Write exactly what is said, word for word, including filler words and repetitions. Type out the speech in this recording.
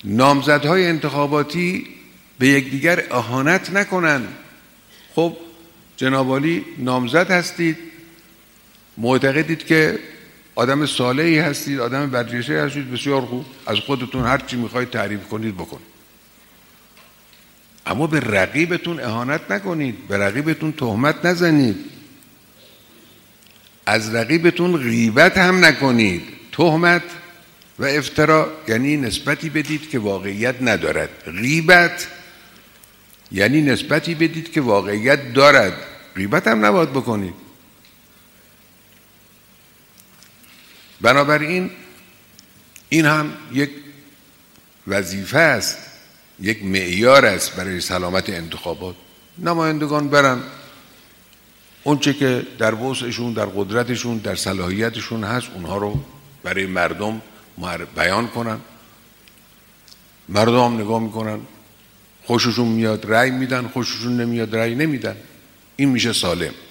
نامزدهای انتخاباتی به یکدیگر اهانت نکنن. خب جناب عالی نامزد هستید، معتقدید که آدم صالحی هستید، آدم برجسته هستید، بسیار خوب، از خودتون هر چی میخواید تعریف کنید بکنید، اما به رقیبتون اهانت نکنید، به رقیبتون تهمت نزنید، از رقیبتون غیبت هم نکنید. تهمت و افترا یعنی نسبتی بدید که واقعیت ندارد، غیبت یعنی نسبتی بدید که واقعیت دارد، غیبت هم نباید بکنید. بنابراین این هم یک وظیفه است، یک معیار است برای سلامت انتخابات. نمایندگان برن اون چه که در وسعشون، در قدرتشون، در صلاحیتشون هست اونها رو برای مردم بیان کنن، مردم هم نگاه میکنن، خوششون میاد رأی میدن، خوششون نمیاد رأی نمیدن. این میشه سالم.